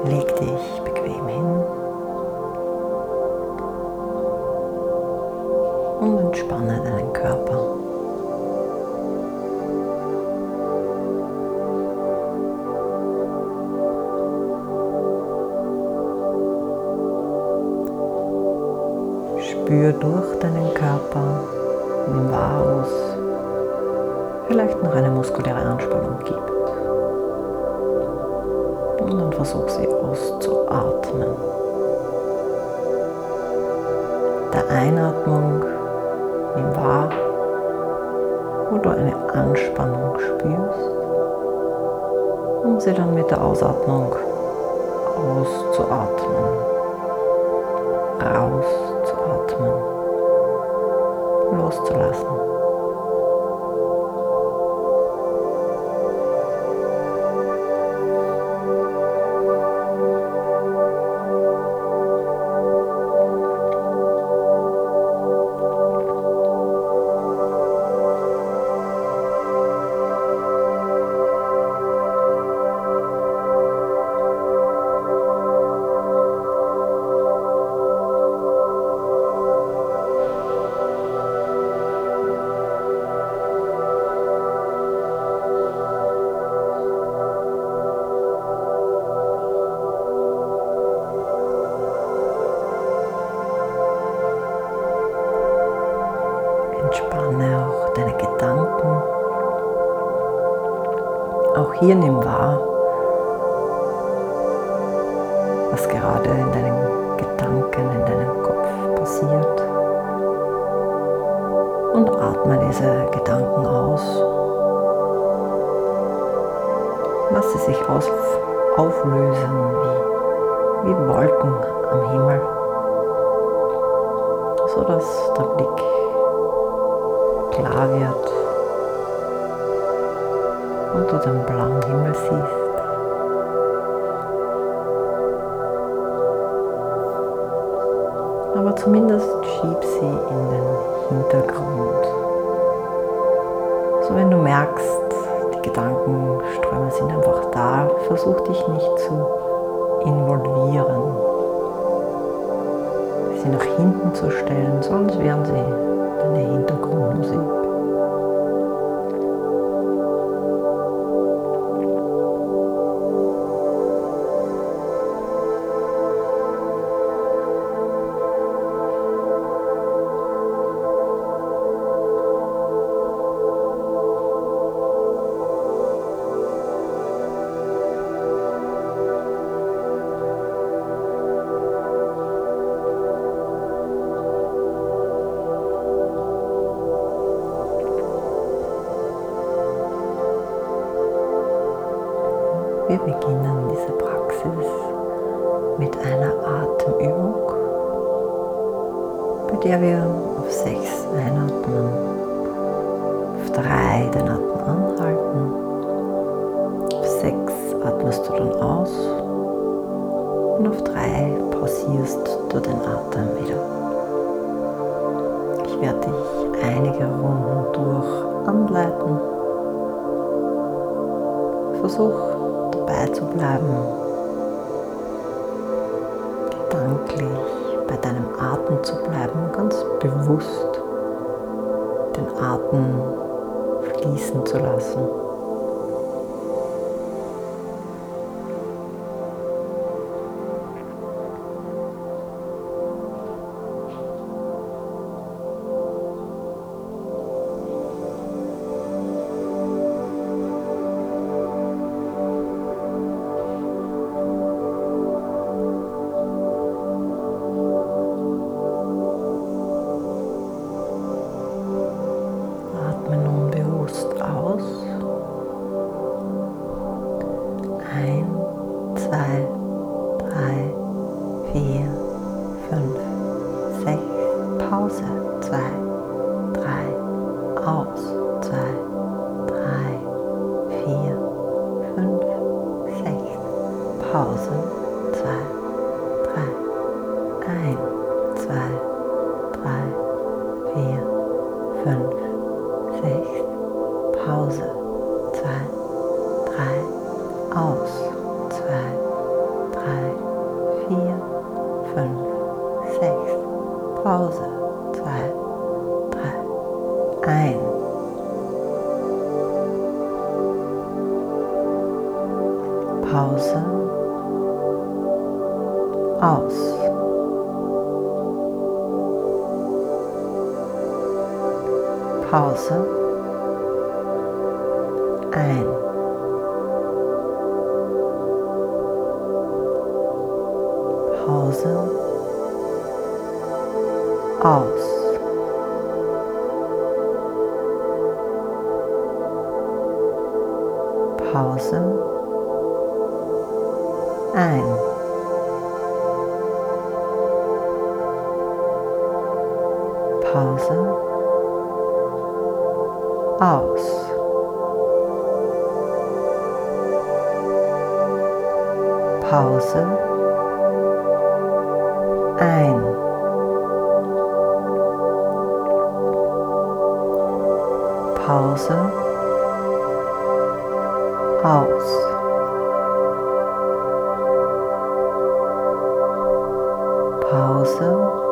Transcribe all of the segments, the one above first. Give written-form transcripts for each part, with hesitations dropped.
Leg dich bequem hin und entspanne deinen Körper. Spür durch deinen Körper, nimm wahr, wo es vielleicht noch eine muskuläre Anspannung gibt. Und dann versuch sie auszuatmen. Der Einatmung nimm wahr, wo du eine Anspannung spürst, um sie dann mit der Ausatmung auszuatmen, rauszuatmen, loszulassen. Entspanne auch deine Gedanken. Auch hier nimm wahr, was gerade in deinen Gedanken, in deinem Kopf passiert. Und atme diese Gedanken aus. Lass sie sich auflösen wie Wolken am Himmel, sodass der Blick klar wird und du den blauen Himmel siehst. Aber zumindest schieb sie in den Hintergrund. So wenn du merkst, die Gedankenströme sind einfach da, versuch dich nicht zu involvieren. Sie nach hinten zu stellen, sonst wären sie deine Hintergrundmusik. Wir beginnen diese Praxis mit einer Atemübung, bei der wir auf 6 einatmen, auf 3 den Atem anhalten, auf 6 atmest du dann aus und auf 3 pausierst du den Atem wieder. Ich werde dich einige Runden durch anleiten. Versuch dabei zu bleiben, gedanklich bei deinem Atem zu bleiben, ganz bewusst den Atem fließen zu lassen. Pause, 2, 3, 1, 2, 3, 4, 5, 6, Pause, 2, 3, aus, 2, 3, Pause, aus. Pause, ein. Pause, aus. Pause, ein. Pause, aus. Pause, ein. Pause, aus. Pause,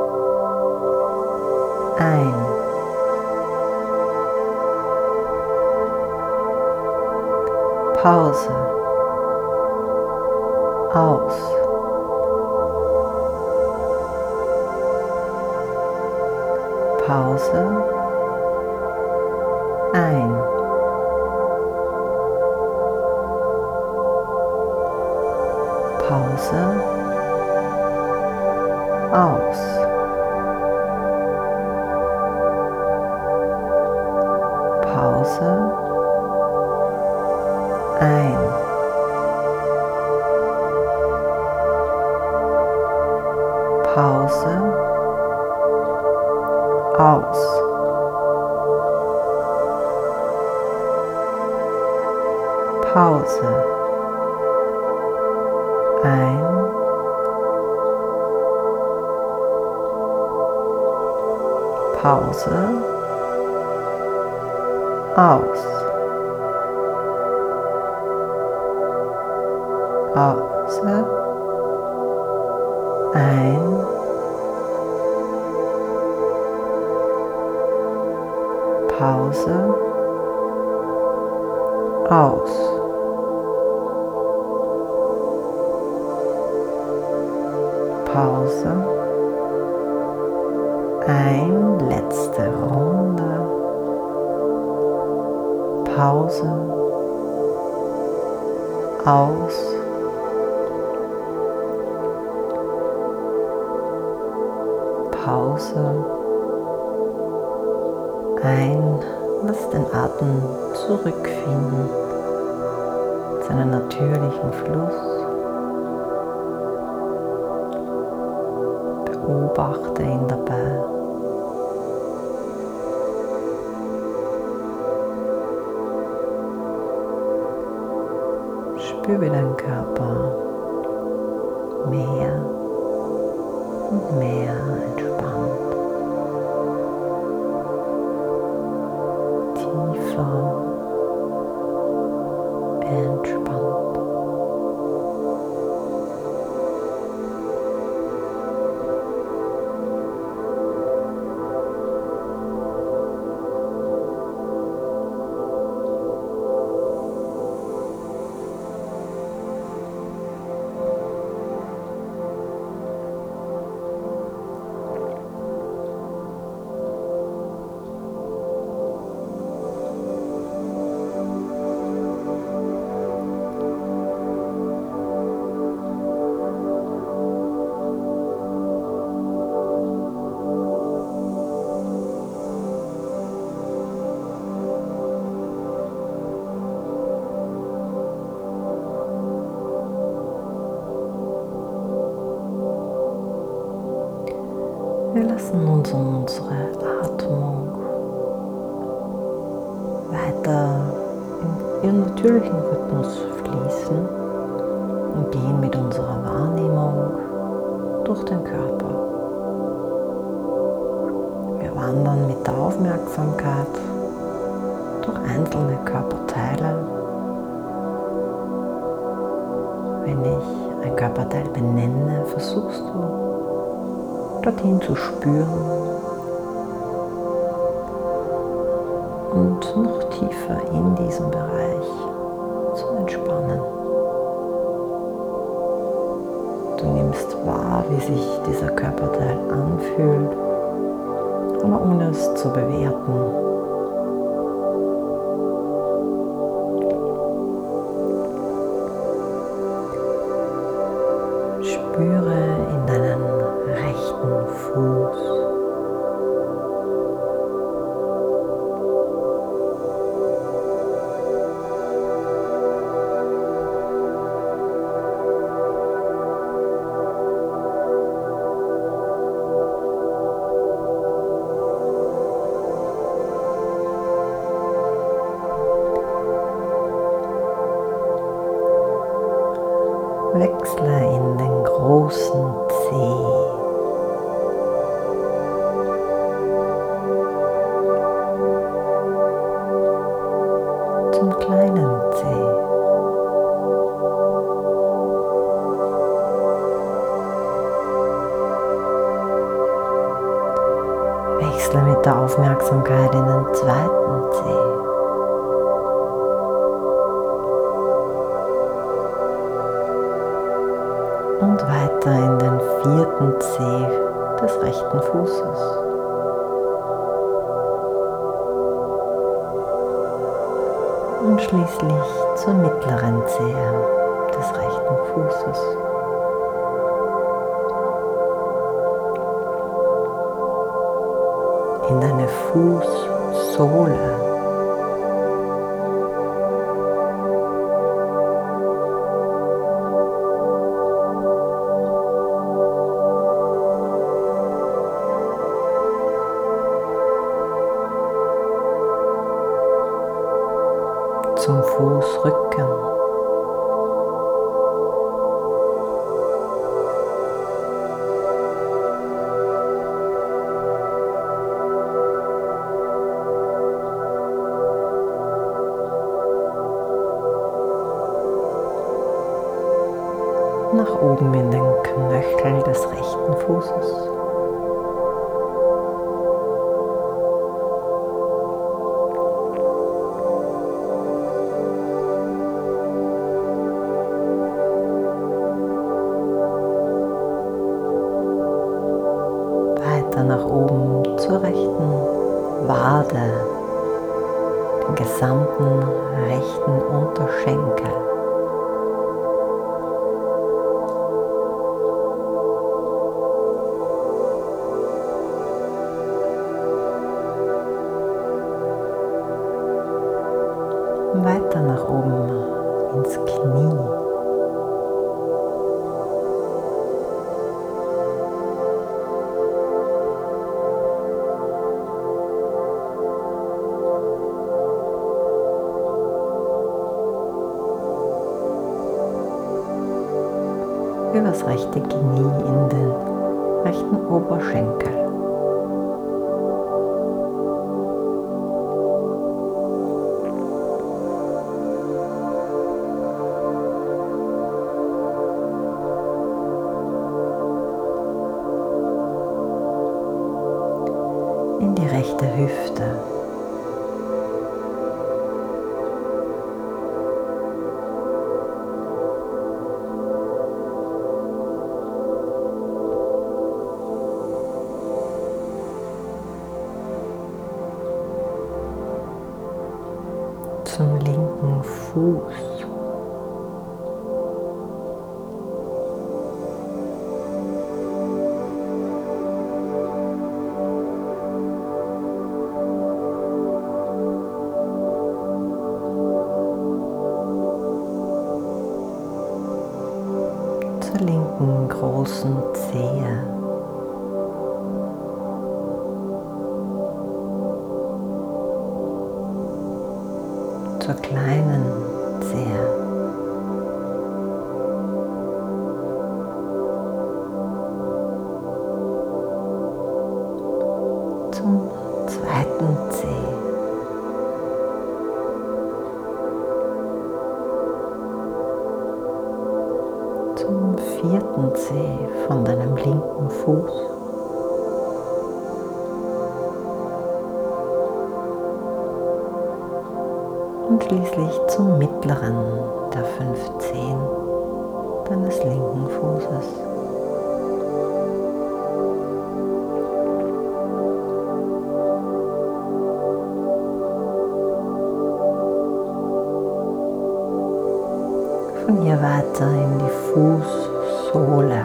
ein. Pause, aus. Pause, ein. Pause, aus. Pause, ein. Pause, aus. Pause, ein. Pause, aus. Pause, ein. Pause, aus. Pause, ein, letzte Runde. Pause, aus. Pause, ein, lass den Atem zurückfinden zu einem natürlichen Fluss. Beobachte ihn dabei. Spüre deinen Körper mehr und mehr entspannt. Tiefer entspannt. Wir lassen uns unsere Atmung weiter in ihren natürlichen Rhythmus fließen und gehen mit unserer Wahrnehmung durch den Körper. Wir wandern mit der Aufmerksamkeit durch einzelne Körperteile. Wenn ich ein Körperteil benenne, versuchst du dorthin zu spüren und noch tiefer in diesem Bereich zu entspannen. wahr, wie sich dieser Körperteil anfühlt, aber ohne es zu bewerten. Spüre in deinen rechten Fuß. Wechsle in den großen Zeh. Zum kleinen Zeh. Wechsle mit der Aufmerksamkeit in den zweiten Zeh. Und weiter in den vierten Zeh des rechten Fußes. Und schließlich zur mittleren Zehe des rechten Fußes. In deine Fußsohle. Zum Fußrücken. Nach oben in den Knöchel des rechten Fußes. Weiter nach oben zur rechten Wade, den gesamten rechten Unterschenkel. Weiter nach oben ins Knie. Übers rechte Knie in den rechten Oberschenkel. In die rechte Hüfte. Zum linken Fuß. Zur linken großen Zehe. Zur kleinen Zehe. Zum zweiten Zeh. Zum vierten Zeh von deinem linken Fuß. Und schließlich zum mittleren der 5 Zehen deines linken Fußes. weiter in die Fußsohle.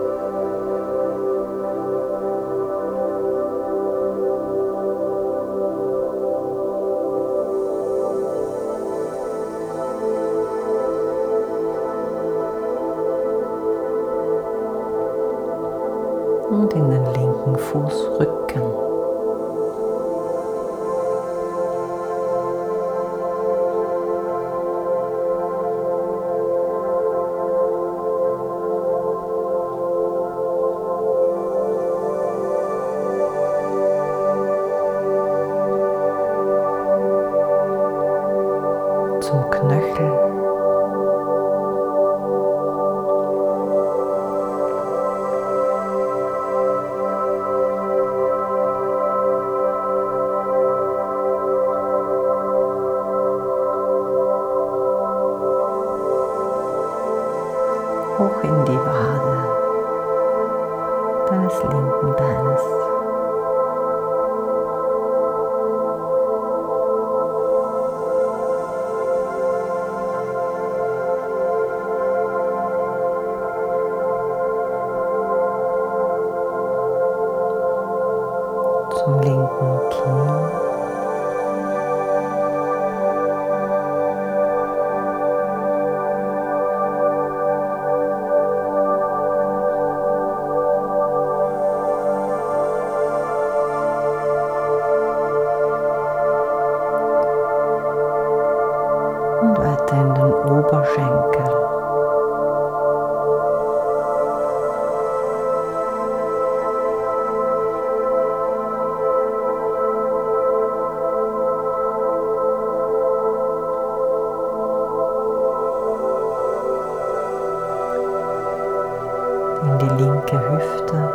Und in den linken Fußrücken. Zum Knöchel. Hoch in die Wade deines linken Beines. Zum linken Knie. Und weiter in den Oberschenkel. In die linke Hüfte.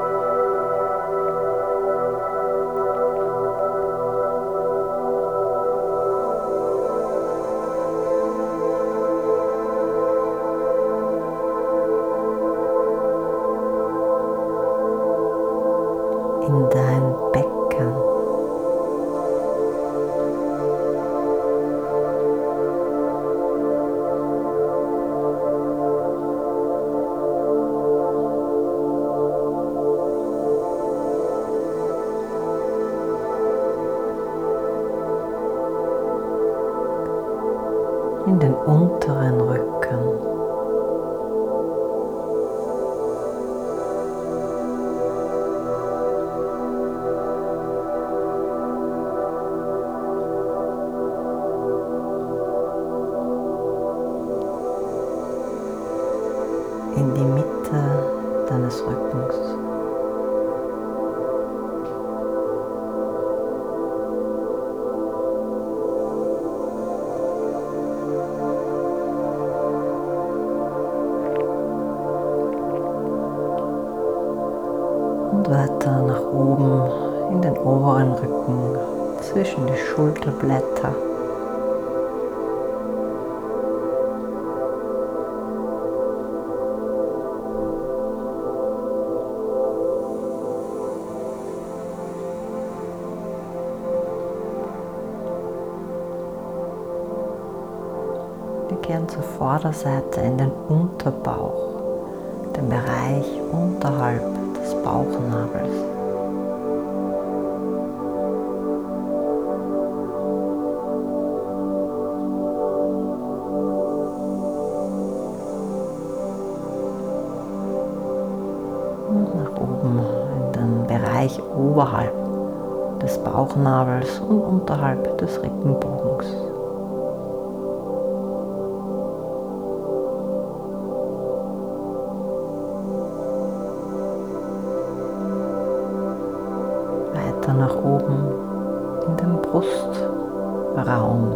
In dein Becken. In den unteren Rücken. In die Mitte deines Rückens. Und weiter nach oben in den oberen Rücken, zwischen die Schulterblätter. Wir kehren zur Vorderseite in den Unterbauch, den Bereich unterhalb des Bauchnabels. Und nach oben in den Bereich oberhalb des Bauchnabels und unterhalb des Rippenbogens. Weiter nach oben in den Brustraum.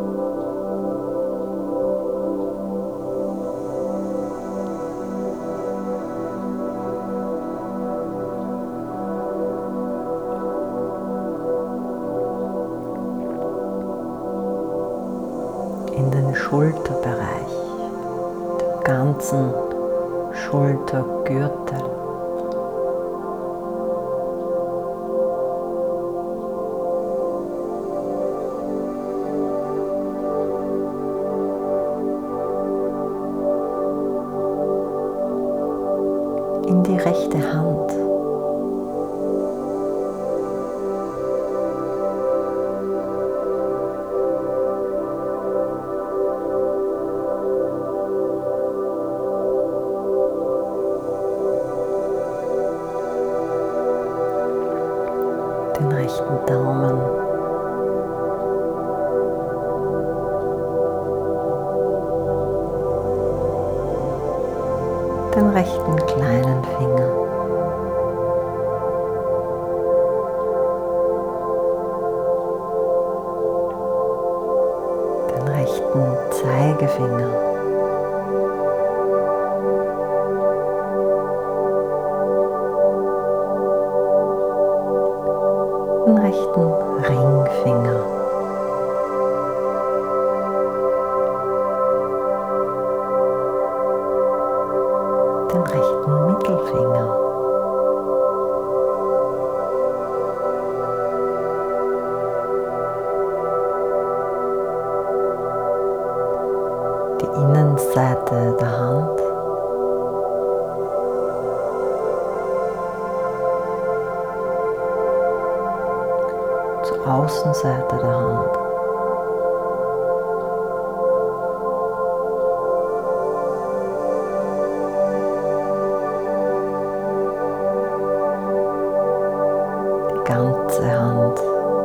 In den Schulterbereich, den ganzen Schultergürtel. in die rechte Hand. Den rechten Daumen. Den rechten kleinen Finger. Den rechten Zeigefinger. Den rechten Ringfinger. Den rechten Mittelfinger. Die Innenseite der Hand. Zur Außenseite der Hand. Ganze Hand.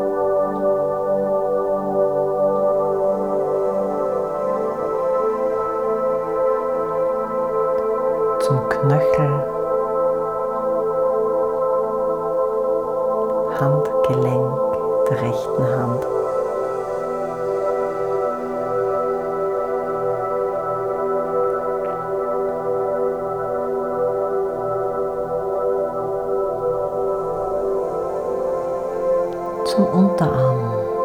Zum Knöchel, Handgelenk der rechten Hand. Zum Unterarm.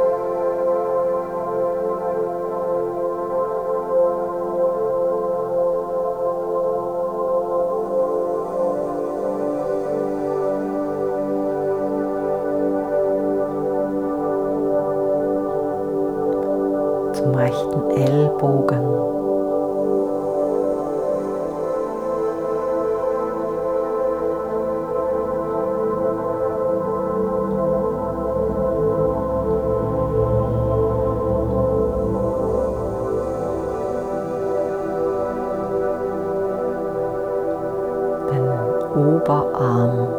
Zum rechten Ellbogen. Oberarm.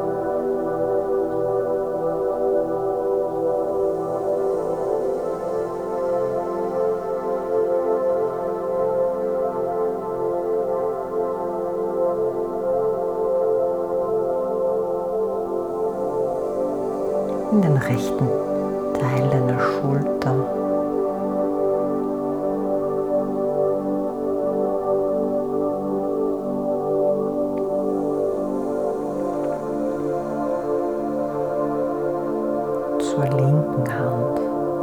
In den rechten Teil deiner Schulter. Zur linken Hand.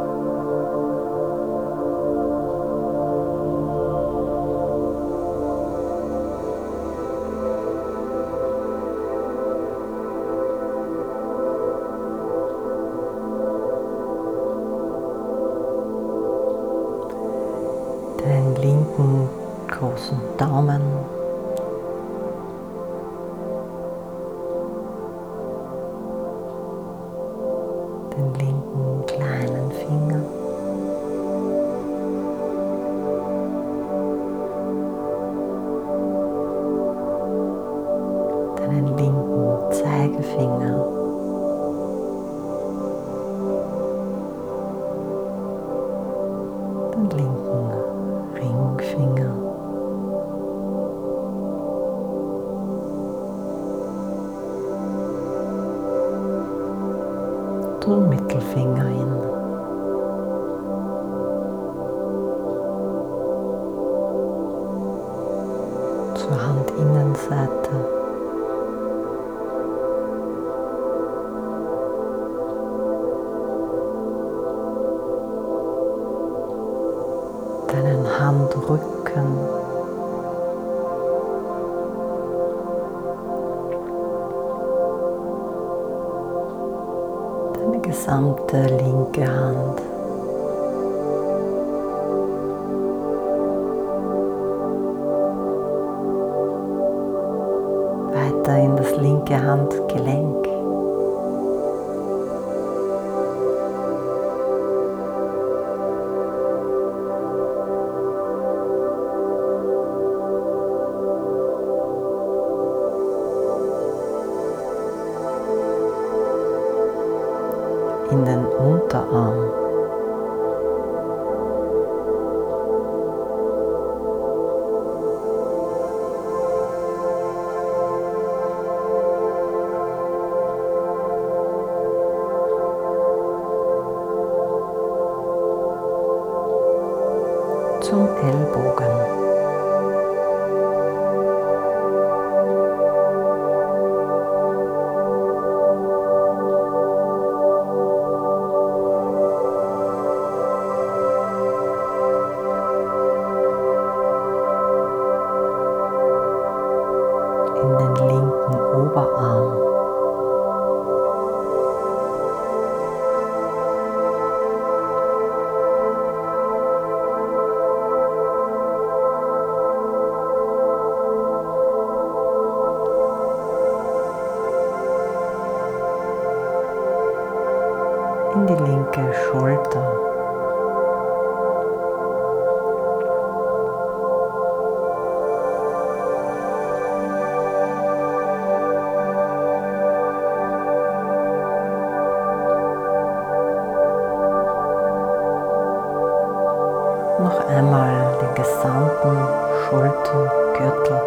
Den linken großen Daumen. Den linken kleinen Finger. Deinen linken Zeigefinger. Den linken Ringfinger. Den Mittelfinger hin. Zur Handinnenseite. Deinen Handrücken. Deine gesamte linke Hand. Weiter weiter in das linke Handgelenk. In den Unterarm. Zum Ellbogen. In den linken Oberarm. In die linke Schulter. Noch einmal den gesamten Schultergürtel.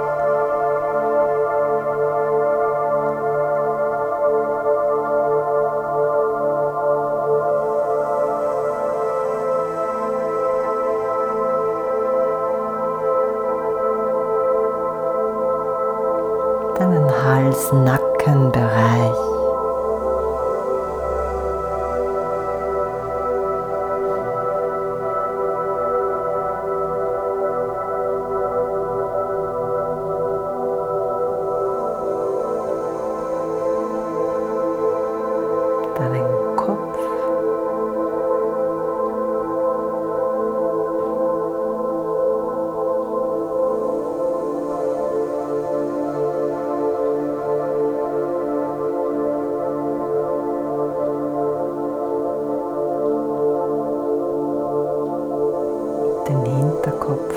Deinen Hals-Nacken-Bereich. Deinen Kopf. Den Hinterkopf.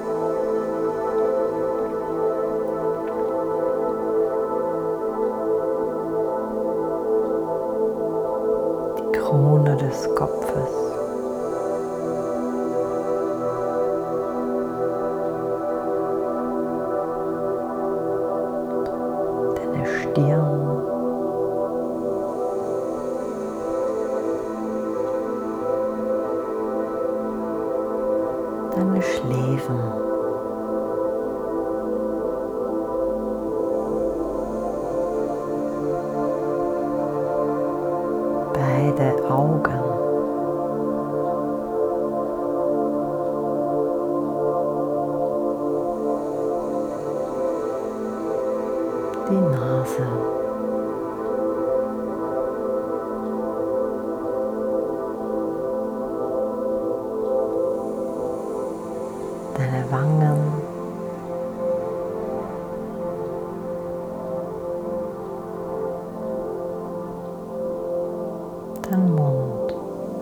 Die Krone des Kopfes. Deine Stirn. Deine Schläfen. Beide Augen. Die Nase. Deine Wangen. Dein Mund.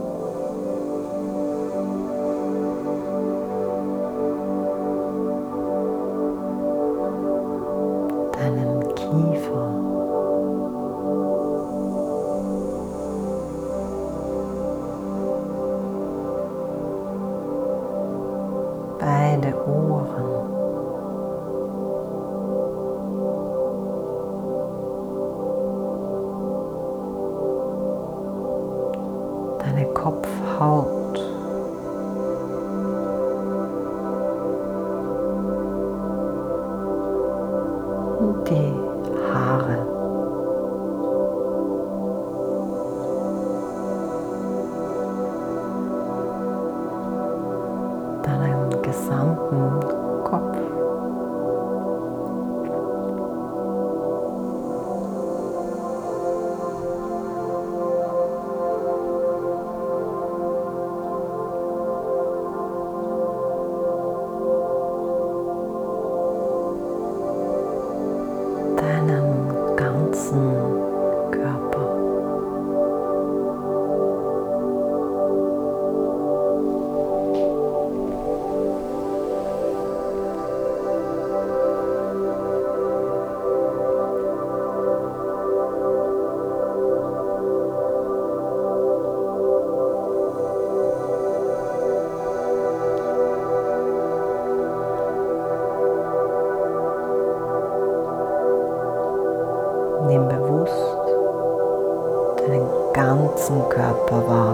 Deinen Kiefer. Beide Ohren. Deine Kopfhaut. Und die Haare. Deinen gesamten Kopf. Nimm bewusst deinen ganzen Körper wahr.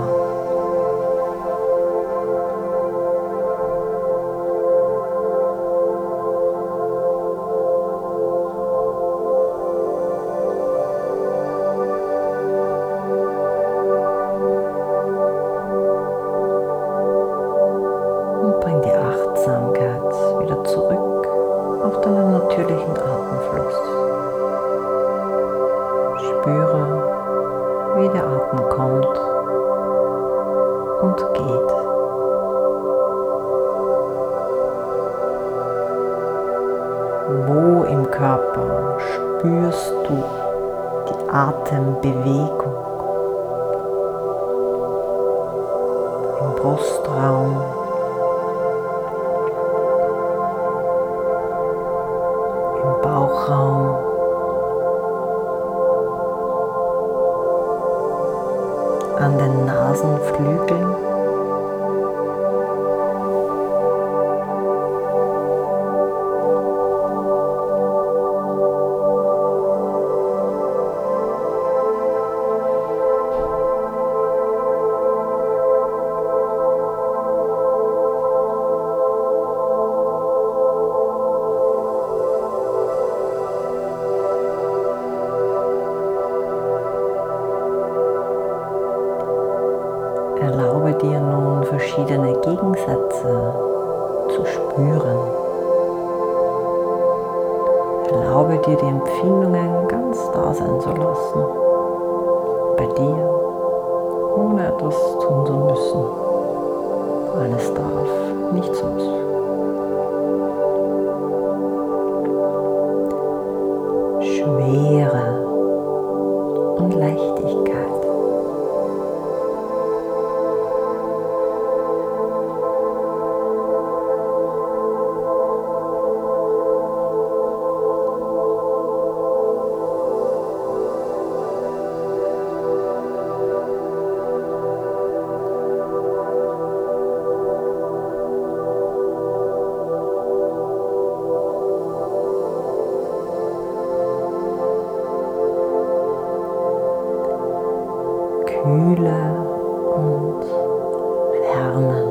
Und bring die Achtsamkeit wieder zurück auf deinen natürlichen Atemfluss. Spüre, wie der Atem kommt und geht. Wo im Körper spürst du die Atembewegung? Im Brustraum, im Bauchraum, an den Nasenflügeln, erlaube dir nun verschiedene Gegensätze zu spüren. Erlaube dir die Empfindungen ganz da sein zu lassen, bei dir, ohne etwas tun zu müssen. Alles darf, nichts muss. Schwere und Leichtigkeit. Kühle und Wärme.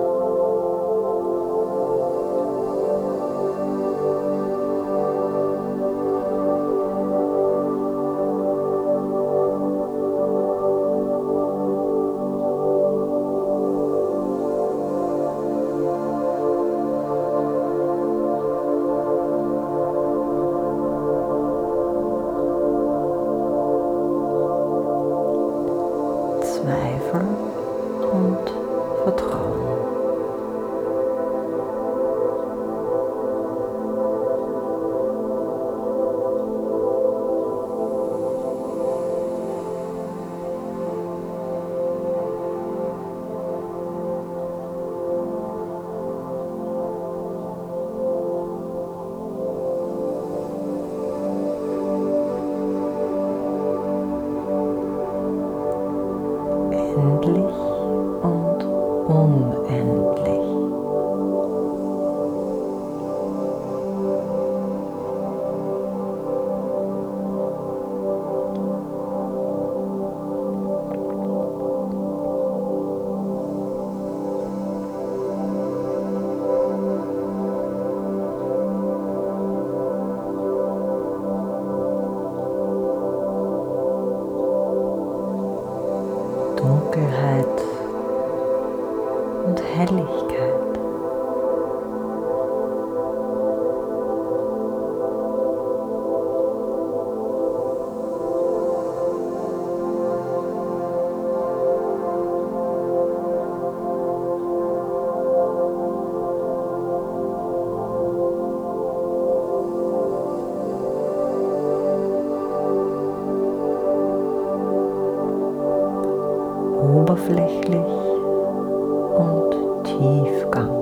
Zweifel und Vertrauen. Endlich und unendlich. Dunkelheit und Helligkeit. Oberflächlich und Tiefgang.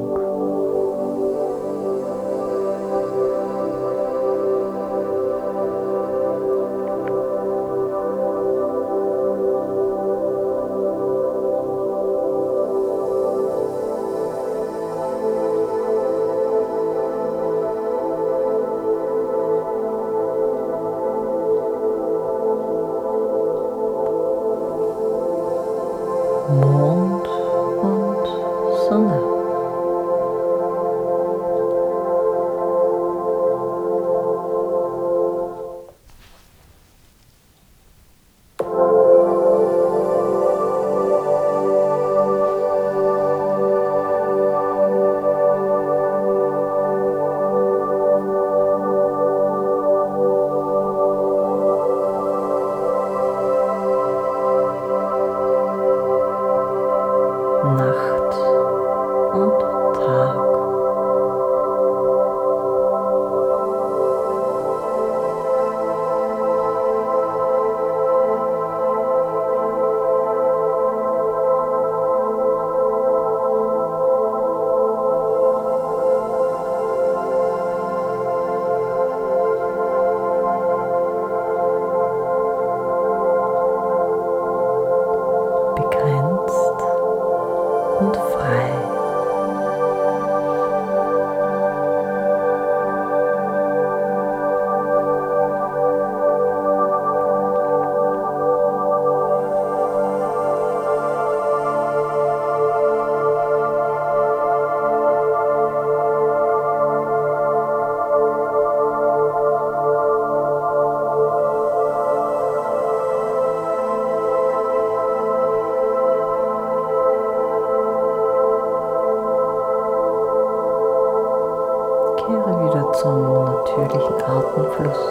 zum natürlichen Atemfluss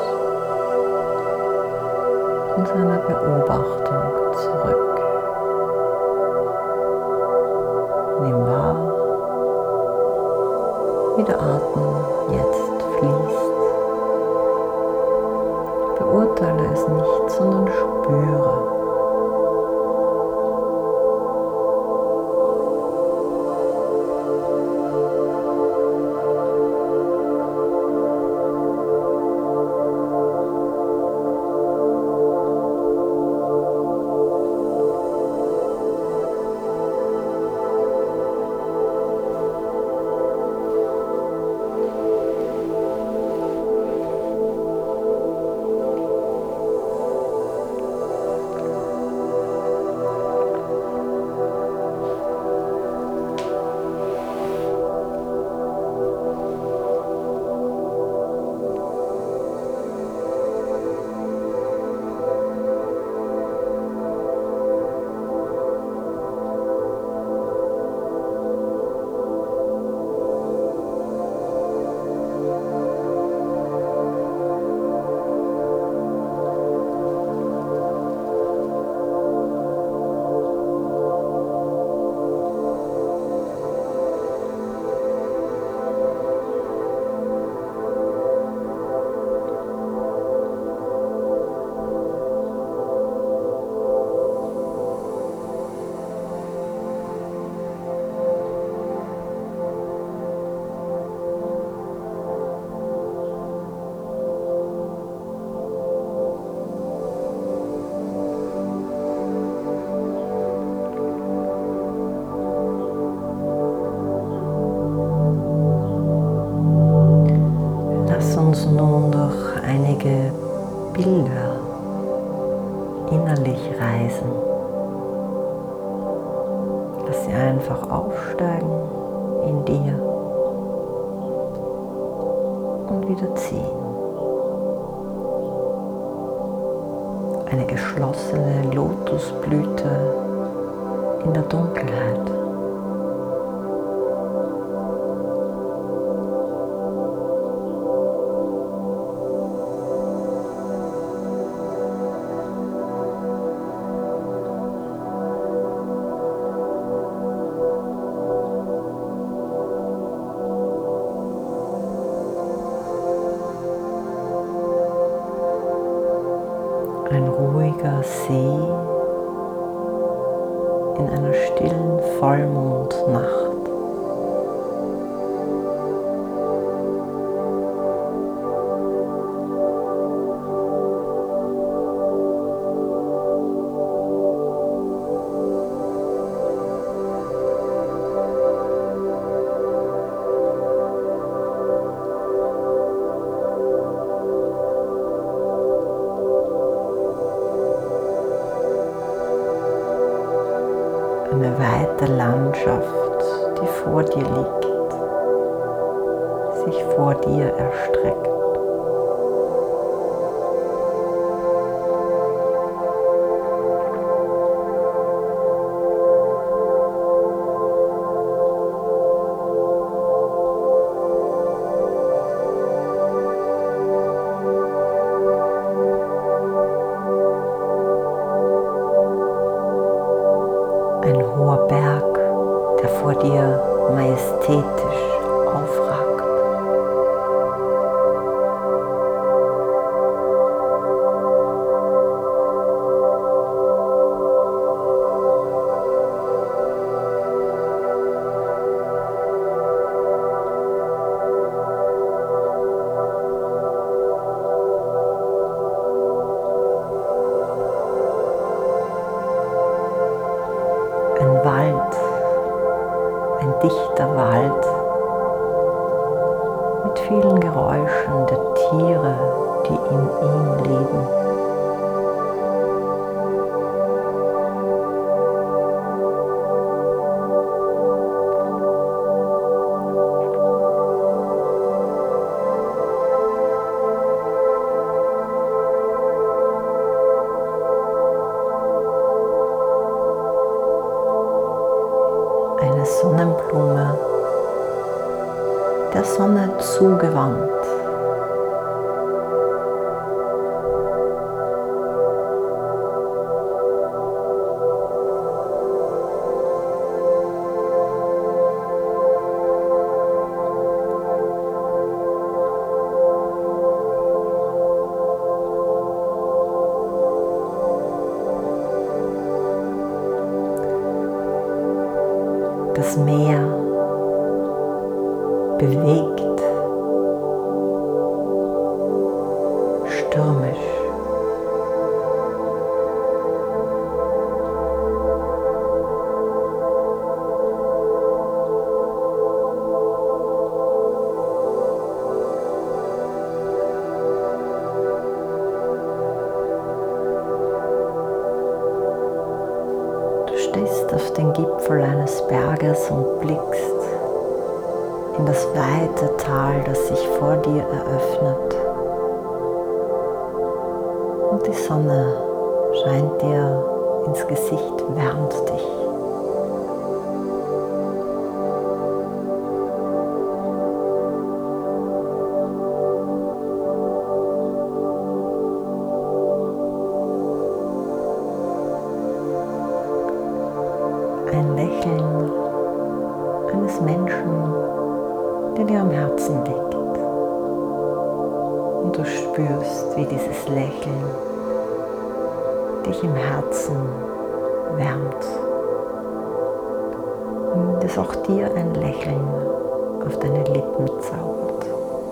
und seiner Beobachtung zurück. Nimm wahr, wie der Atem jetzt fließt. Beurteile es nicht, sondern spüre. Uns nun durch einige Bilder innerlich reisen. Lass sie einfach aufsteigen in dir und wieder ziehen. Eine geschlossene Lotusblüte in der Dunkelheit. Ein ruhiger See in einer stillen Vollmondnacht. Eine weite Landschaft, die vor dir liegt, sich vor dir erstreckt. Ein hoher Berg, der vor dir majestätisch aufragt. Ein Wald, ein dichter Wald mit vielen Geräuschen der Tiere, die in ihm leben. Eine Sonnenblume, der Sonne zugewandt, stehst auf den Gipfel eines Berges und blickst in das weite Tal, das sich vor dir eröffnet. Und die Sonne scheint dir ins Gesicht, wärmt dich. Ein Lächeln eines Menschen, der dir am Herzen liegt. Und du spürst, wie dieses Lächeln dich im Herzen wärmt. Und es auch dir ein Lächeln auf deine Lippen zaubert.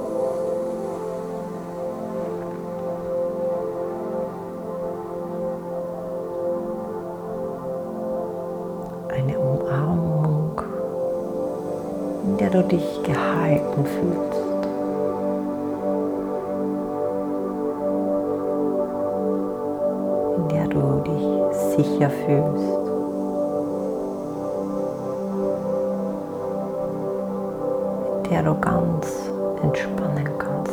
Eine Umarmung, in der du dich gehalten fühlst. In der du dich sicher fühlst. In der du ganz entspannen kannst.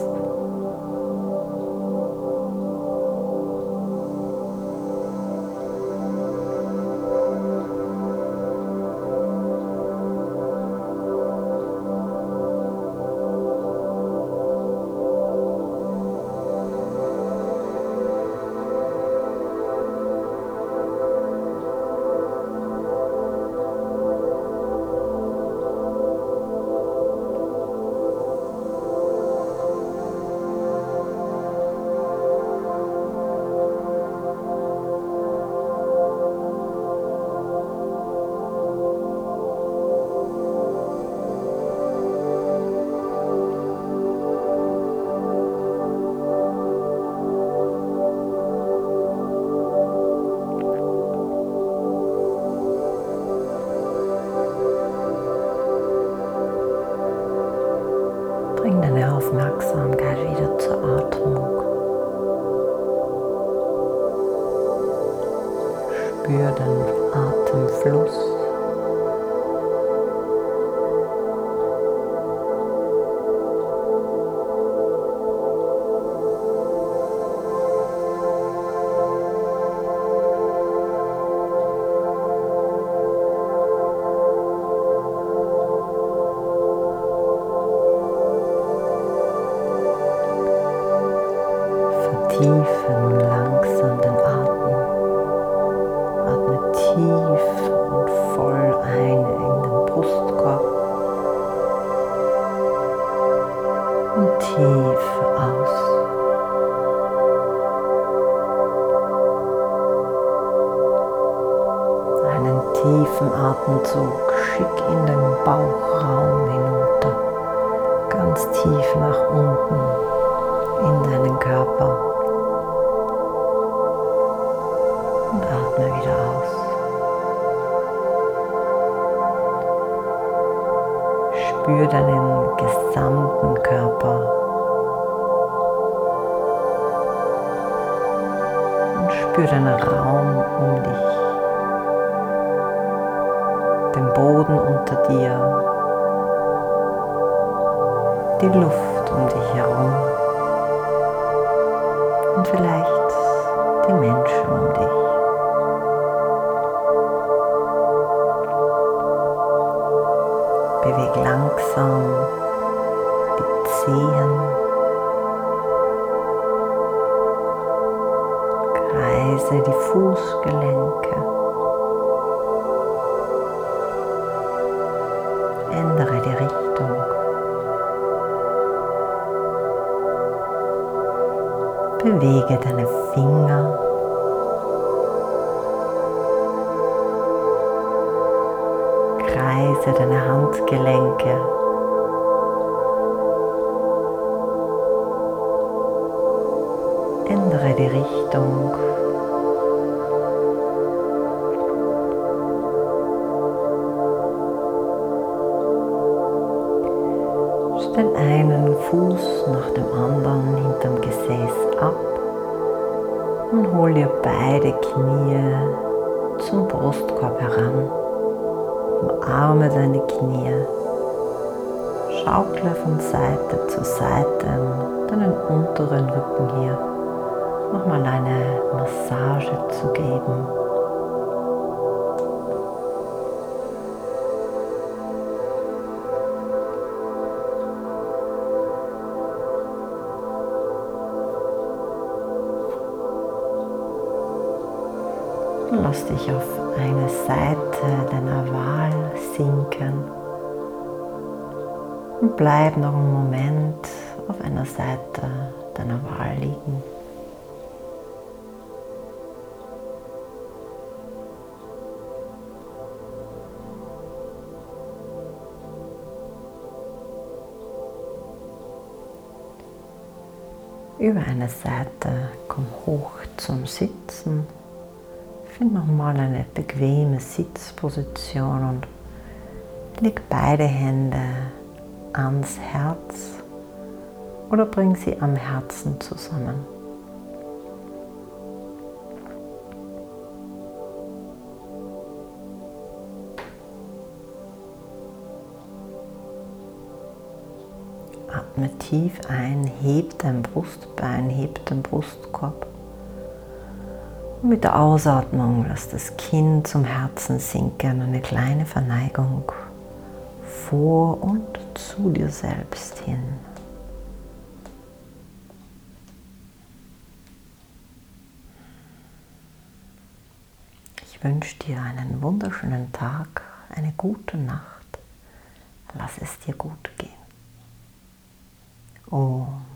Bring deine Aufmerksamkeit wieder zur Atmung. Spür den Atemfluss. Vertiefe nun langsam den Atem. Atme tief und voll ein in den Brustkorb und tief aus. Einen tiefen Atemzug schick in den Bauchraum hinunter, ganz tief nach unten in deinen Körper. Und atme wieder aus. Spür deinen gesamten Körper und spür den Raum um dich, den Boden unter dir, die Luft um dich herum und vielleicht die Menschen um dich. Beweg langsam die Zehen, kreise die Fußgelenke, ändere die Richtung. Bewege deine Finger. Kreise deine Handgelenke. Ändere die Richtung. Stell einen Fuß nach dem anderen hinterm Gesäß ab und hol dir beide Knie zum Brustkorb heran. Umarme deine Knie. Schaukle von Seite zu Seite, um deinen unteren Rücken hier nochmal eine Massage zu geben. Lass dich auf eine Seite deiner Wahl sinken und bleib noch einen Moment auf einer Seite deiner Wahl liegen. Über eine Seite komm hoch zum Sitzen. Find nochmal eine bequeme Sitzposition und leg beide Hände ans Herz oder bring sie am Herzen zusammen. Atme tief ein, heb dein Brustbein, heb den Brustkorb. Und mit der Ausatmung lass das Kinn zum Herzen sinken, eine kleine Verneigung vor und zu dir selbst hin. Ich wünsche dir einen wunderschönen Tag, eine gute Nacht. Lass es dir gut gehen. Oh.